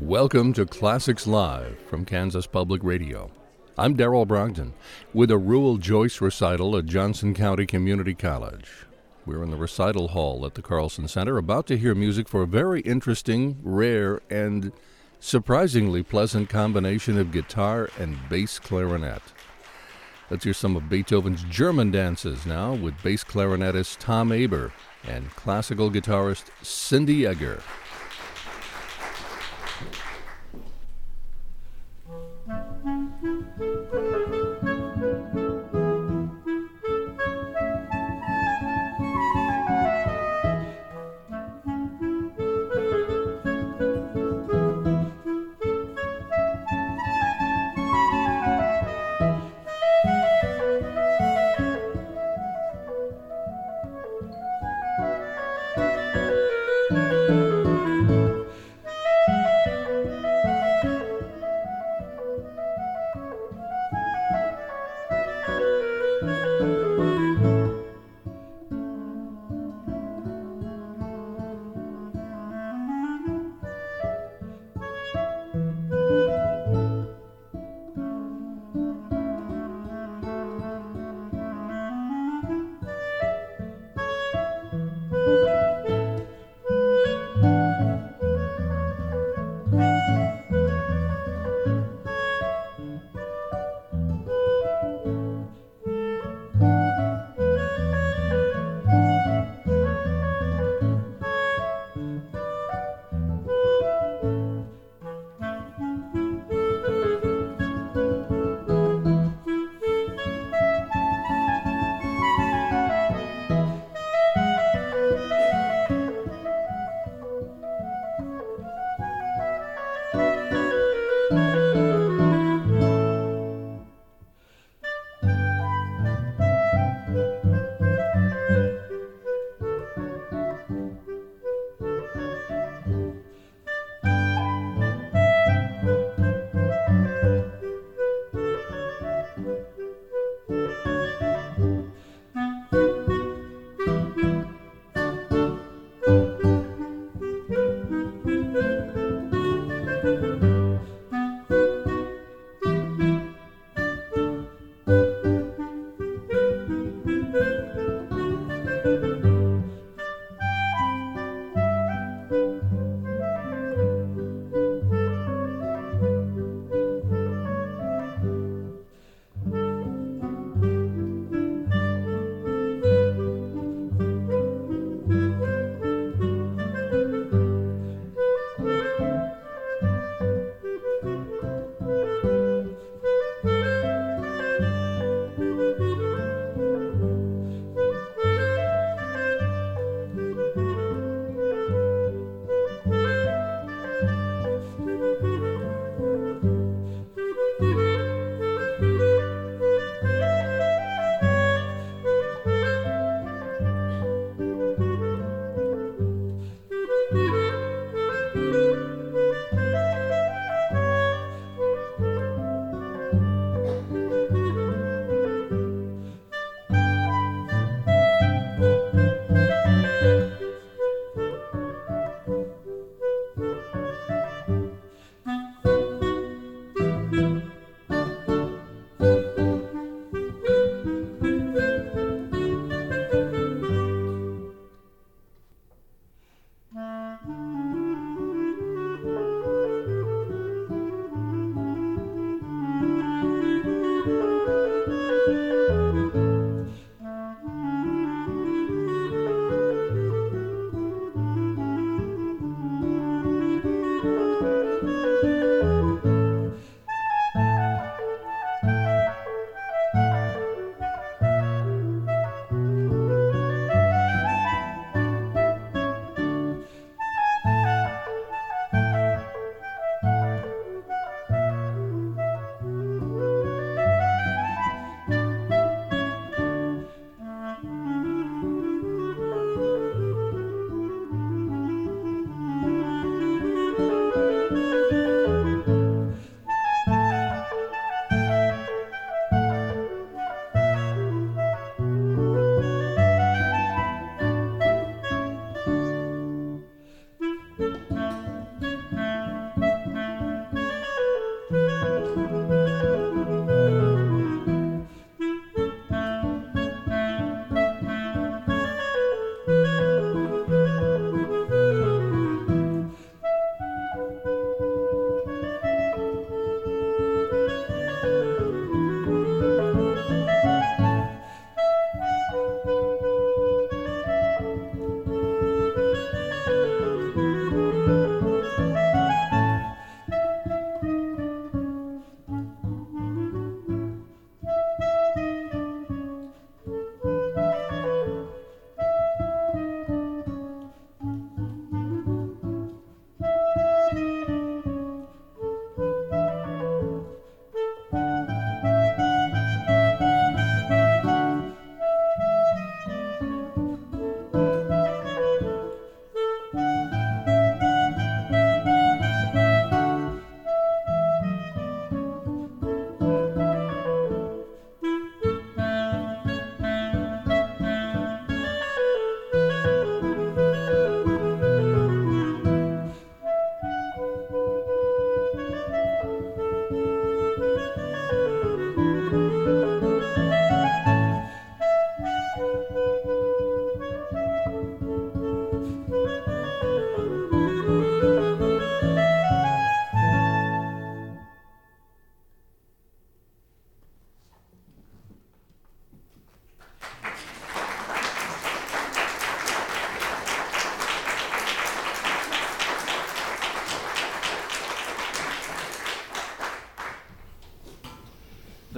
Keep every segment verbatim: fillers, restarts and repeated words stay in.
Welcome to Classics Live from Kansas Public Radio. I'm Darrell Brogdon with a Ruel Joyce recital at Johnson County Community College. We're in the recital hall at the Carlson Center, about to hear music for a very interesting, rare, and surprisingly pleasant combination of guitar and bass clarinet. Let's hear some of Beethoven's German dances now with bass clarinetist Tom Aber and classical guitarist Cindy Egger.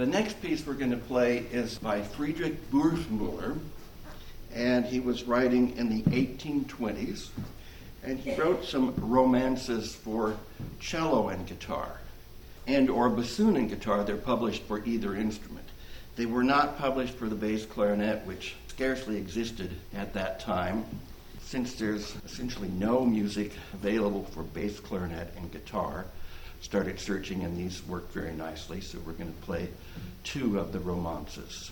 The next piece we're going to play is by Friedrich Burgmüller, and he was writing in the eighteen twenties, and he wrote some romances for cello and guitar, and or bassoon and guitar. They're published for either instrument. They were not published for the bass clarinet, which scarcely existed at that time, since there's essentially no music available for bass clarinet and guitar. Started searching, and these worked very nicely, so we're going to play two of the romances.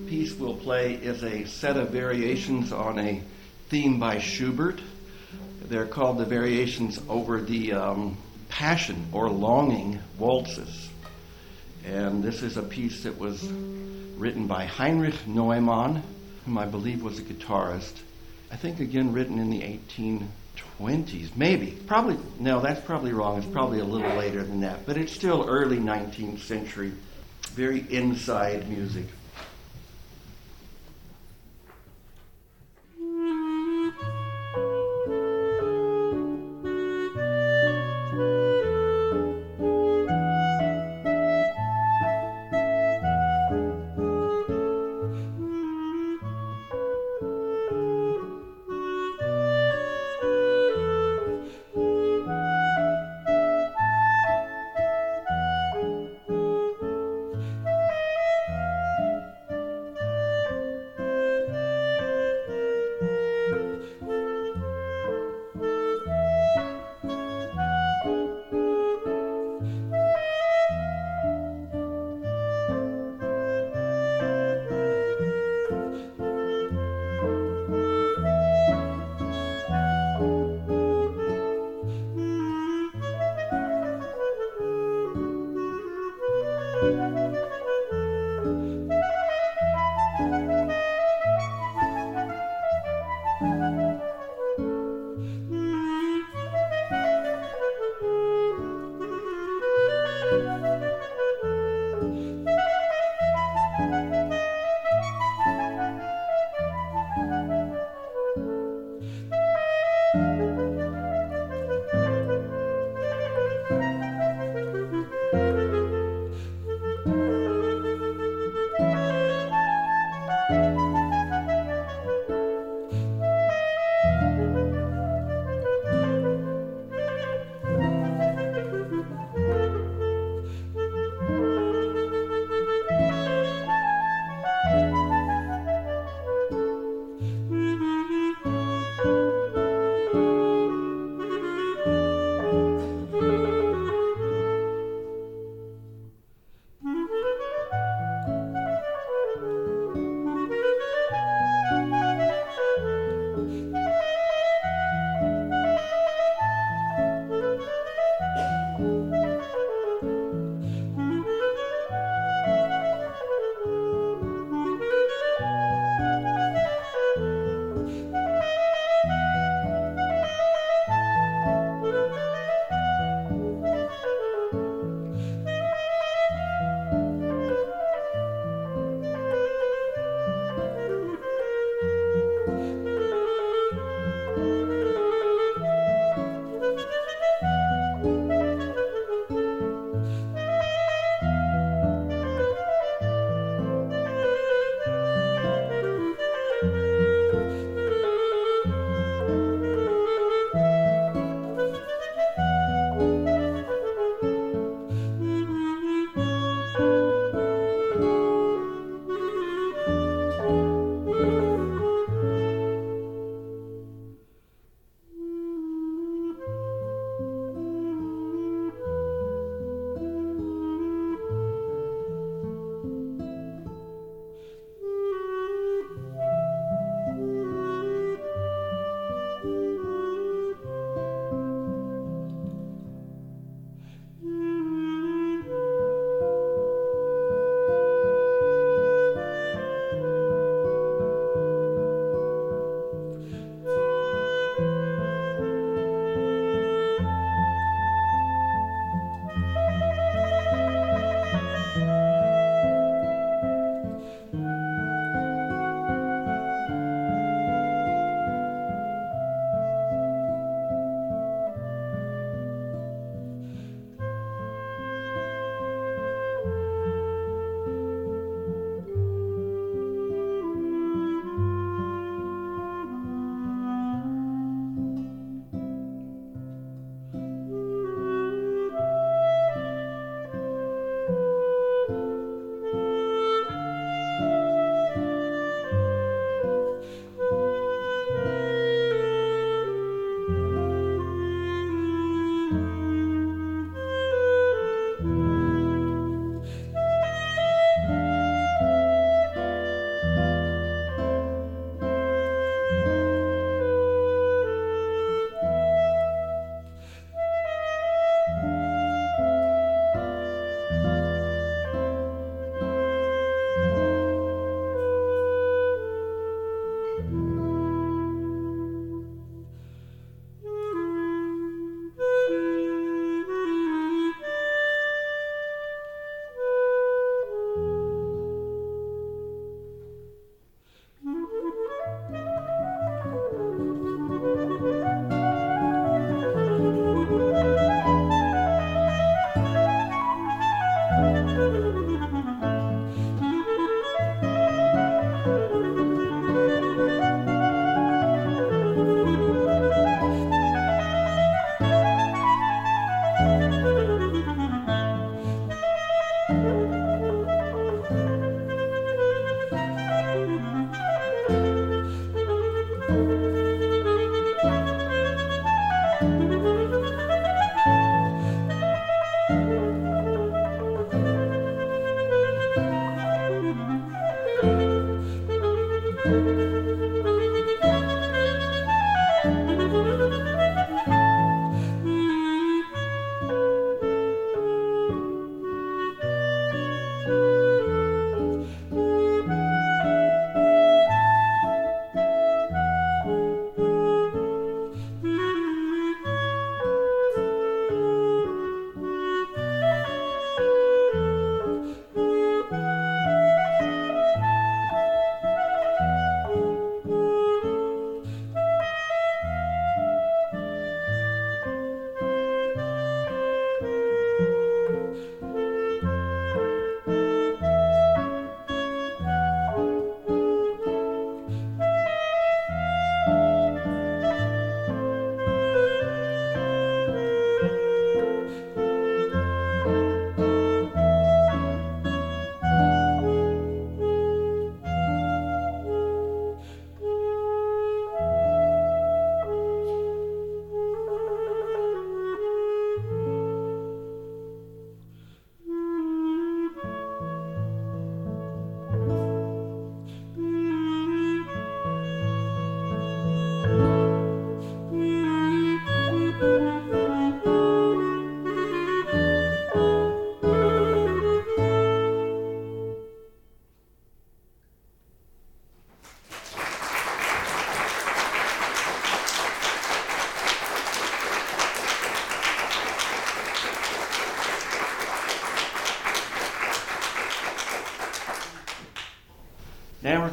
piece we'll play is a set of variations on a theme by Schubert. They're called the variations over the um, Passion or Longing waltzes. And this is a piece that was written by Heinrich Neumann, whom I believe was a guitarist. I think, again, written in the eighteen twenties, maybe. Probably, no, that's probably wrong. It's probably a little later than that. But it's still early nineteenth century, very inside music.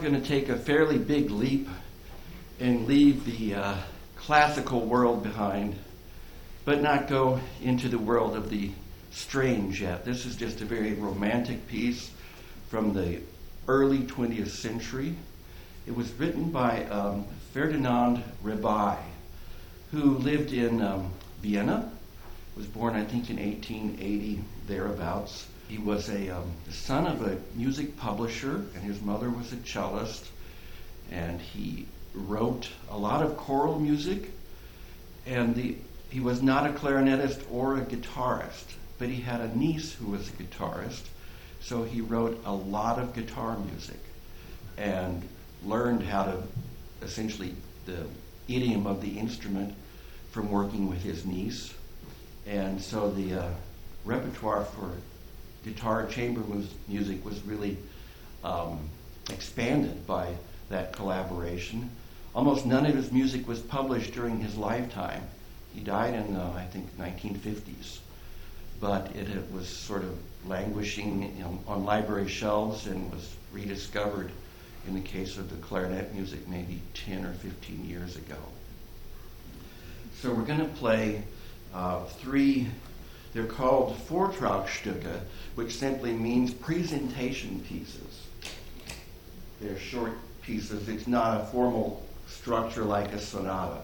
going to take a fairly big leap and leave the uh, classical world behind, but not go into the world of the strange yet. This is just a very romantic piece from the early twentieth century. It was written by um, Ferdinand Rebay, who lived in um, Vienna, was born I think in eighteen eighty, thereabouts. He was a um, the son of a music publisher, and his mother was a cellist, and he wrote a lot of choral music, and the, he was not a clarinetist or a guitarist, but he had a niece who was a guitarist, so he wrote a lot of guitar music and learned how to essentially the idiom of the instrument from working with his niece. And so the uh, repertoire for guitar chamber mus- music was really um, expanded by that collaboration. Almost none of his music was published during his lifetime. He died in, uh, I think, nineteen fifties. But it, it was sort of languishing in, on library shelves and was rediscovered in the case of the clarinet music maybe ten or fifteen years ago. So we're going to play uh, three, they're called Vortragsstücke, which simply means presentation pieces. They're short pieces. It's not a formal structure like a sonata.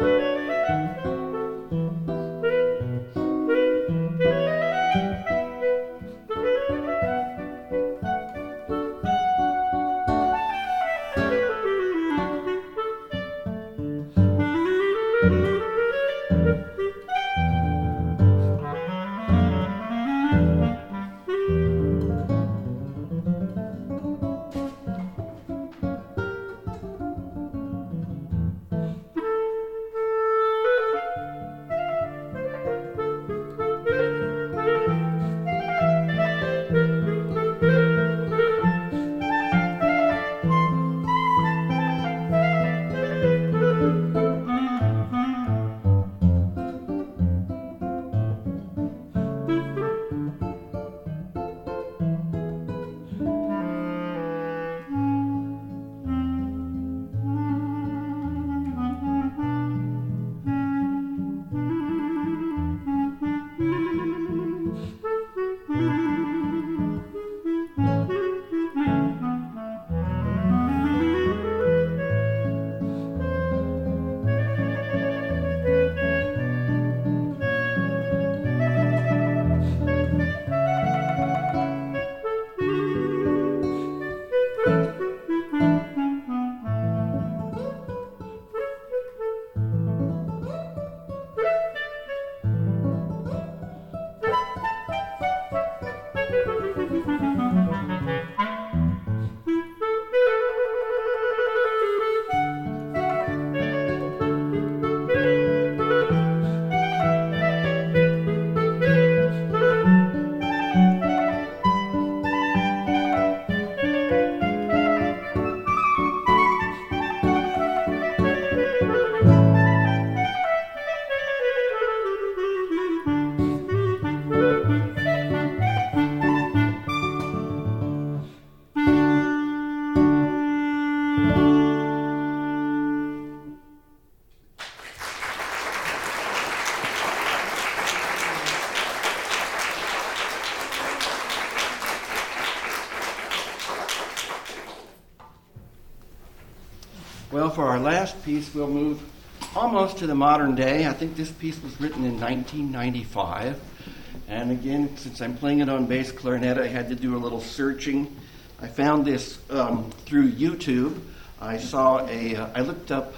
Well, for our last piece, we'll move almost to the modern day. I think this piece was written in nineteen ninety-five. And again, since I'm playing it on bass clarinet, I had to do a little searching. I found this um, through YouTube. I saw a, uh, I looked up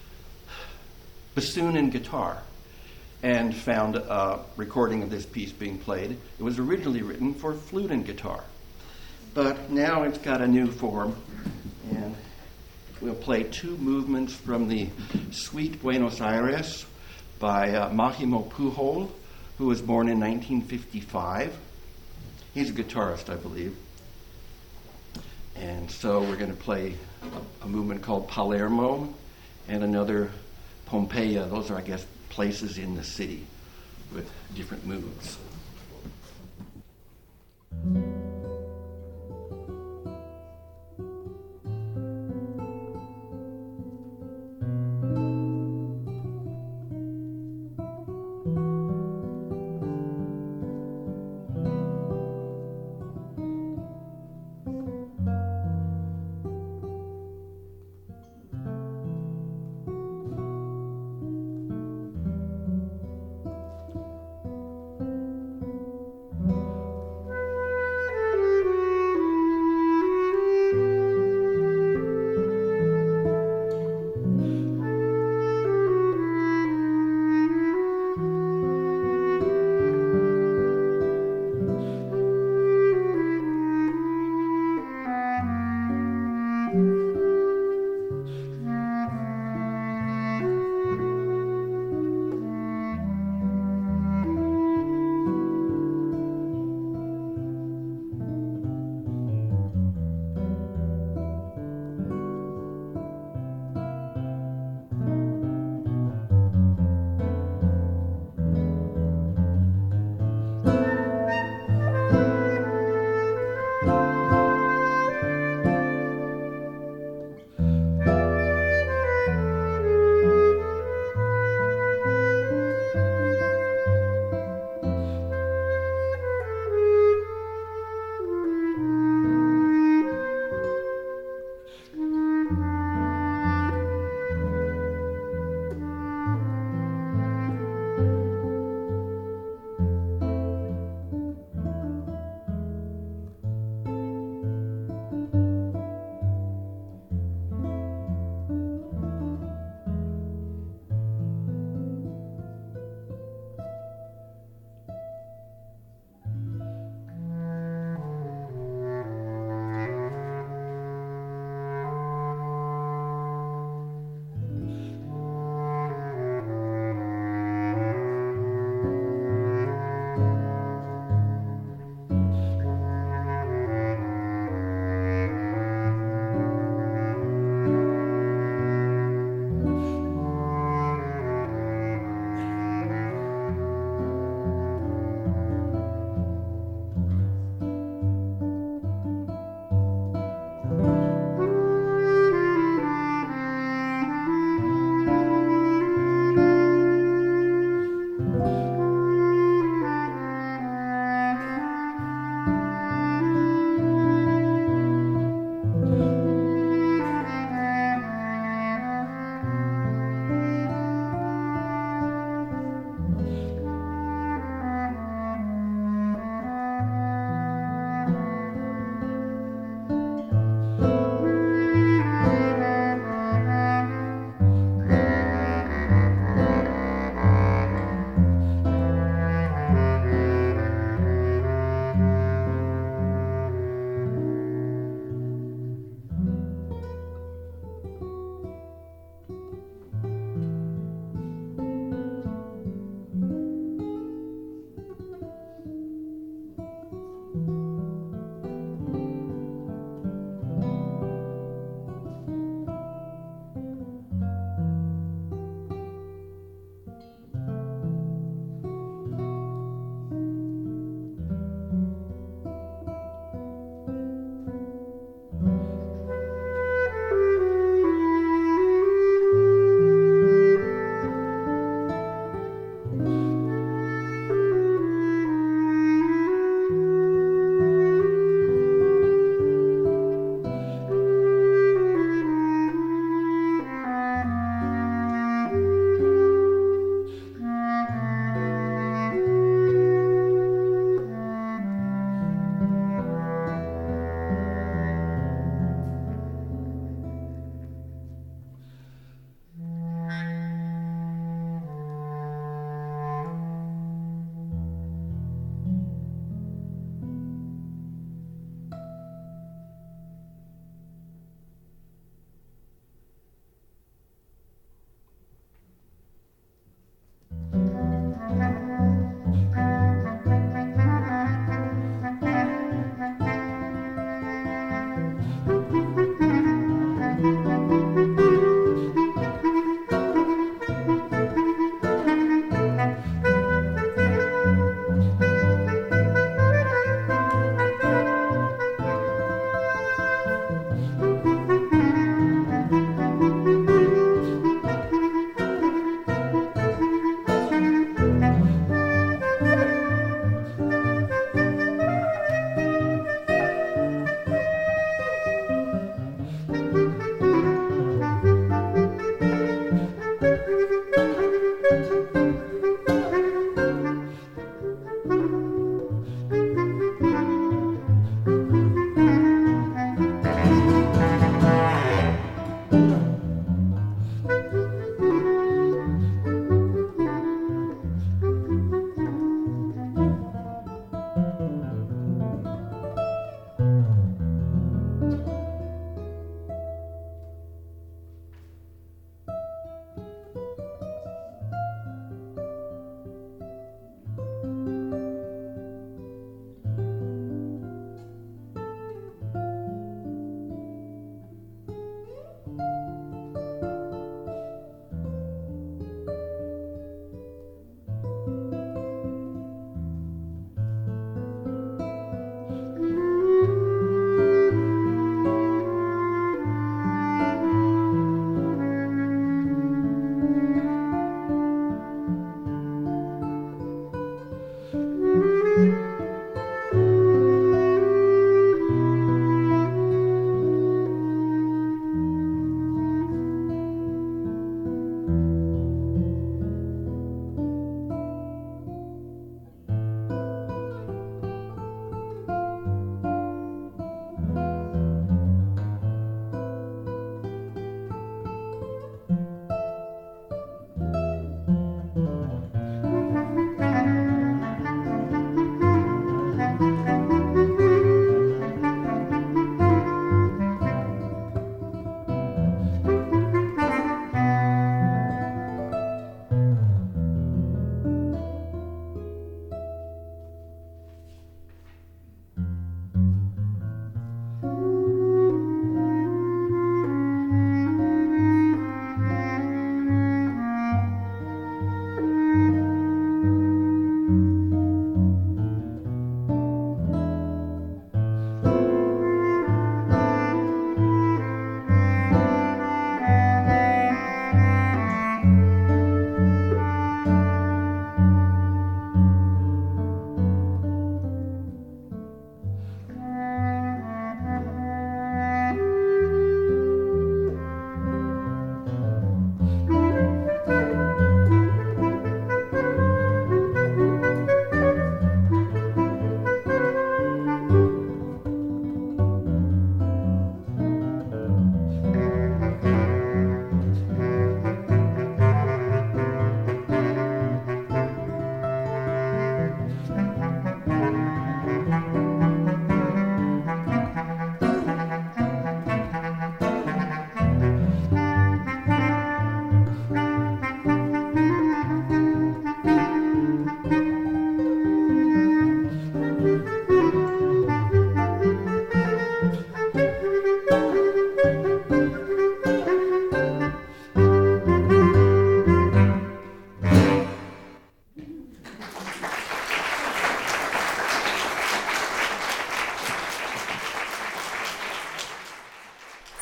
bassoon and guitar and found a recording of this piece being played. It was originally written for flute and guitar, but now it's got a new form, and we'll play two movements from the Suite Buenos Aires by uh, Máximo Pujol, who was born in nineteen fifty-five. He's a guitarist, I believe. And so we're going to play a, a movement called Palermo and another Pompeia. Those are, I guess, places in the city with different moves.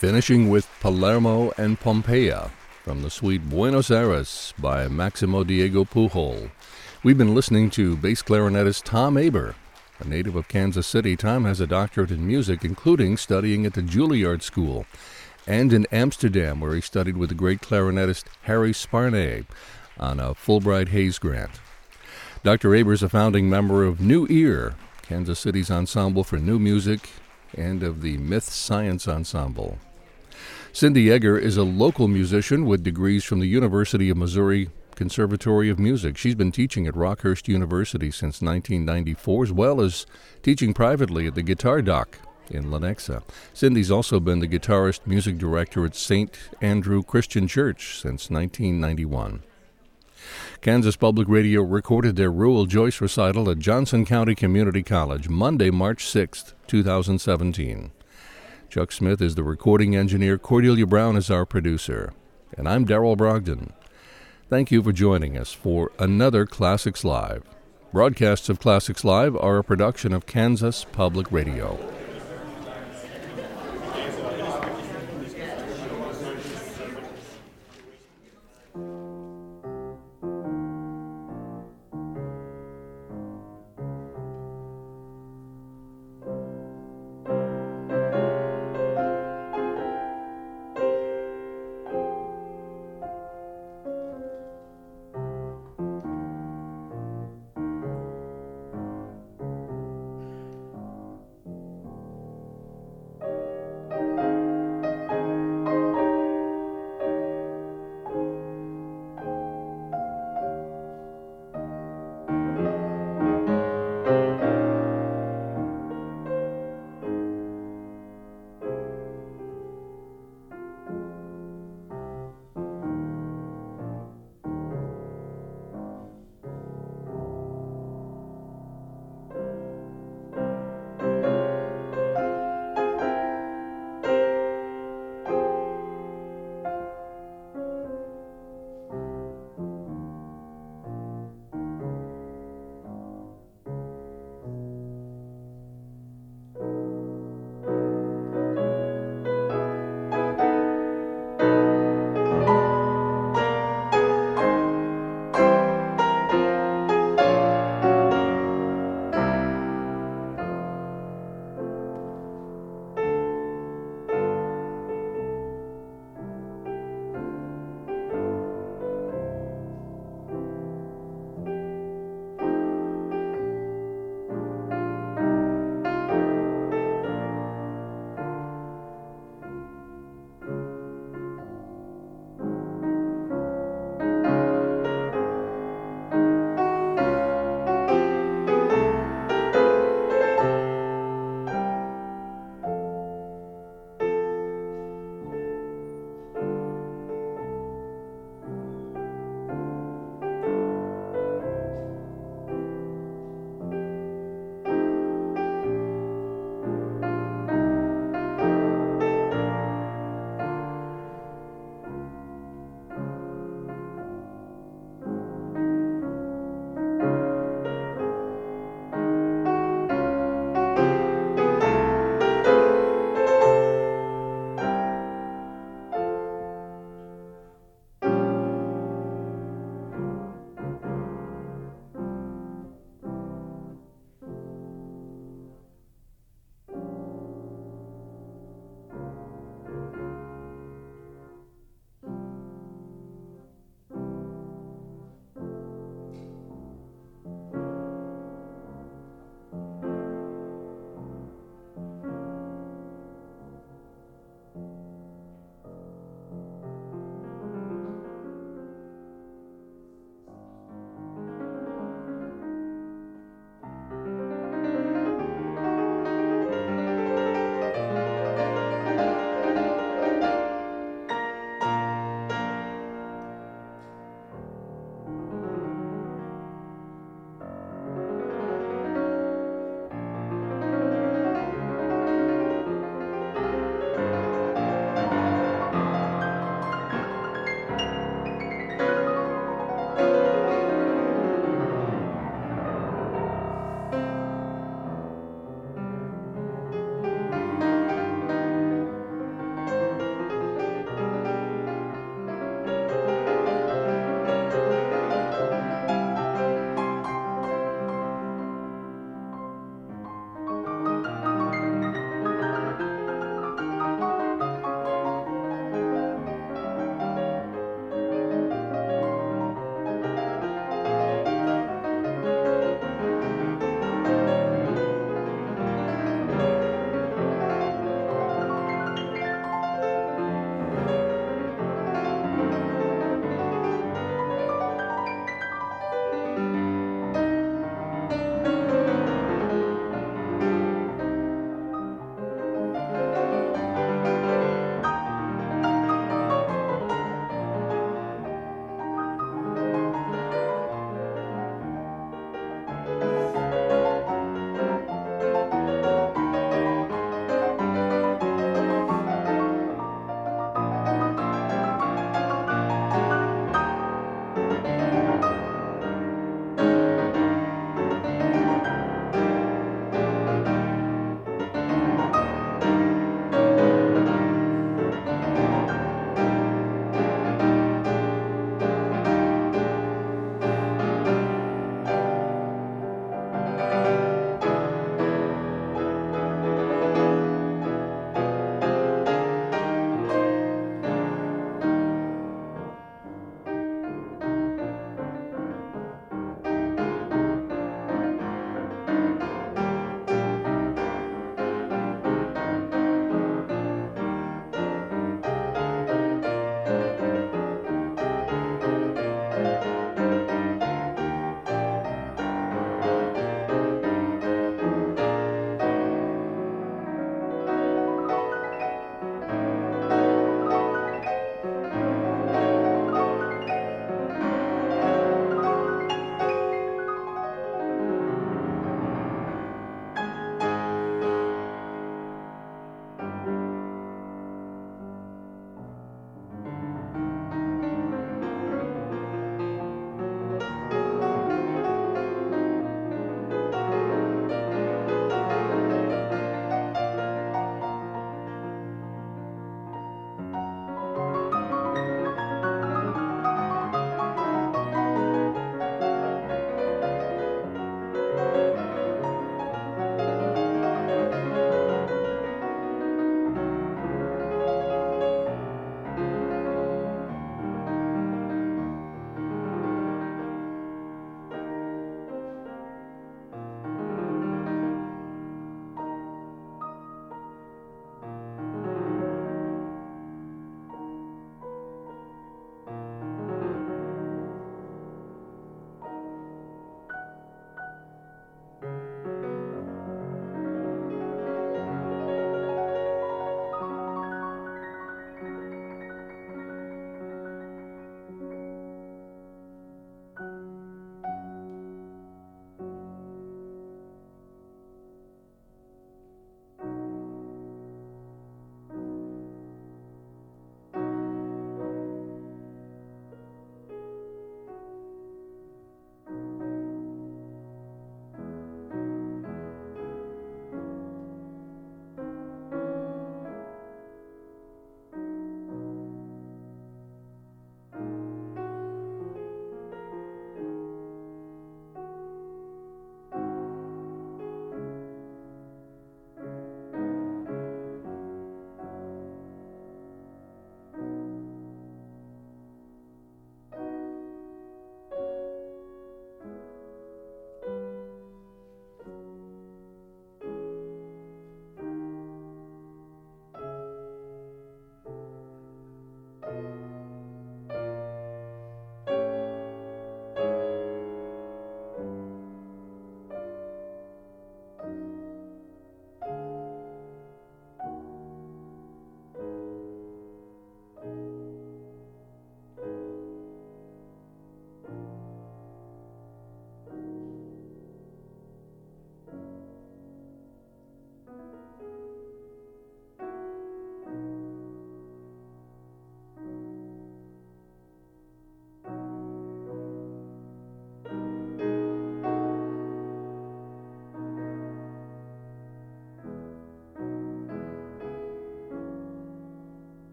finishing with Palermo and Pompeia from the suite Buenos Aires by Maximo Diego Pujol. We've been listening to bass clarinetist Tom Aber. A native of Kansas City, Tom has a doctorate in music, including studying at the Juilliard School, and in Amsterdam, where he studied with the great clarinetist Harry Sparnay on a Fulbright Hays grant. Doctor Aber is a founding member of New Ear, Kansas City's ensemble for new music, and of the Myth Science Ensemble. Cindy Egger is a local musician with degrees from the University of Missouri Conservatory of Music. She's been teaching at Rockhurst University since nineteen ninety-four, as well as teaching privately at the Guitar Dock in Lenexa. Cindy's also been the guitarist music director at Saint Andrew Christian Church since nineteen ninety-one. Kansas Public Radio recorded their Rural Joyce recital at Johnson County Community College Monday, March sixth, twenty seventeen. Chuck Smith is the recording engineer. Cordelia Brown is our producer. And I'm Darrell Brogdon. Thank you for joining us for another Classics Live. Broadcasts of Classics Live are a production of Kansas Public Radio.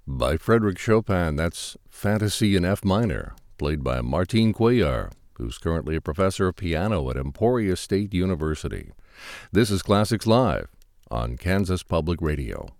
By Frédéric Chopin, that's Fantasy in F minor, played by Martin Cuellar, who's currently a professor of piano at Emporia State University. This is Classics Live on Kansas Public Radio.